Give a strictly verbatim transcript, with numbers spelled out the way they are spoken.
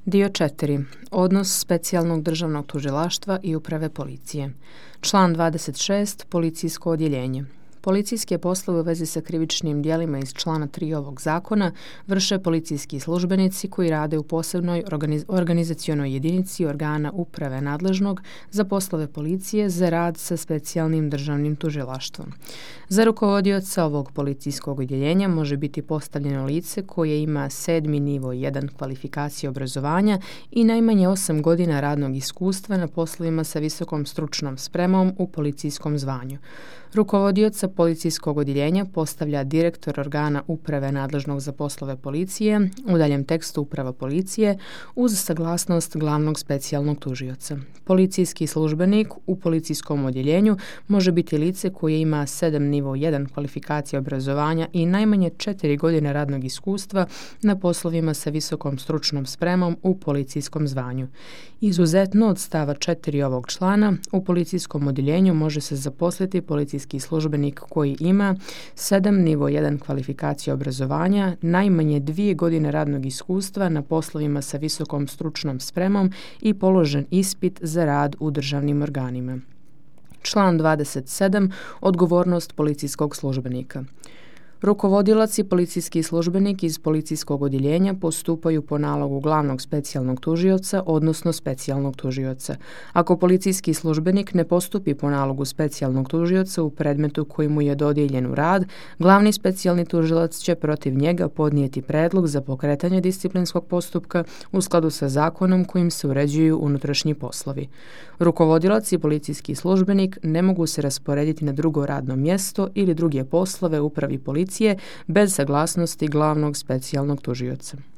Dio četiri. Odnos specijalnog državnog tužilaštva i uprave policije. Član dvadeset šest. Policijsko odjeljenje. Policijske poslove u vezi sa krivičnim djelima iz člana tri ovog zakona vrše policijski službenici koji rade u posebnoj organiz- organizacionoj jedinici organa uprave nadležnog za poslove policije za rad sa specijalnim državnim tužilaštvom. Za rukovodioca ovog policijskog odjeljenja može biti postavljeno lice koje ima sedmi nivo jedan kvalifikacije obrazovanja i najmanje osam godina radnog iskustva na poslovima sa visokom stručnom spremom u policijskom zvanju. Rukovodioca policijskog odjeljenja postavlja direktor organa uprave nadležnog za poslove policije, u daljem tekstu uprava policije, uz saglasnost glavnog specijalnog tužioca. Policijski službenik u policijskom odjeljenju može biti lice koje ima sedam nivo jedan kvalifikacije obrazovanja i najmanje četiri godine radnog iskustva na poslovima sa visokom stručnom spremom u policijskom zvanju. Izuzetno od stava četiri ovog člana, u policijskom odjeljenju može se zaposliti policijski službenik koji ima sedam nivo jedan kvalifikacije obrazovanja, najmanje dvije godine radnog iskustva na poslovima sa visokom stručnom spremom i položen ispit za rad u državnim organima. Član dvadeset sedam. Odgovornost policijskog službenika. Rukovodilac i policijski službenik iz policijskog odjeljenja postupaju po nalogu glavnog specijalnog tužioca, odnosno specijalnog tužioca. Ako policijski službenik ne postupi po nalogu specijalnog tužioca u predmetu koji mu je dodijeljen u rad, glavni specijalni tužilac će protiv njega podnijeti predlog za pokretanje disciplinskog postupka u skladu sa zakonom kojim se uređuju unutrašnji poslovi. Rukovodilac i policijski službenik ne mogu se rasporediti na drugo radno mjesto ili druge poslove u upravi policije bez saglasnosti glavnog specijalnog tužioca.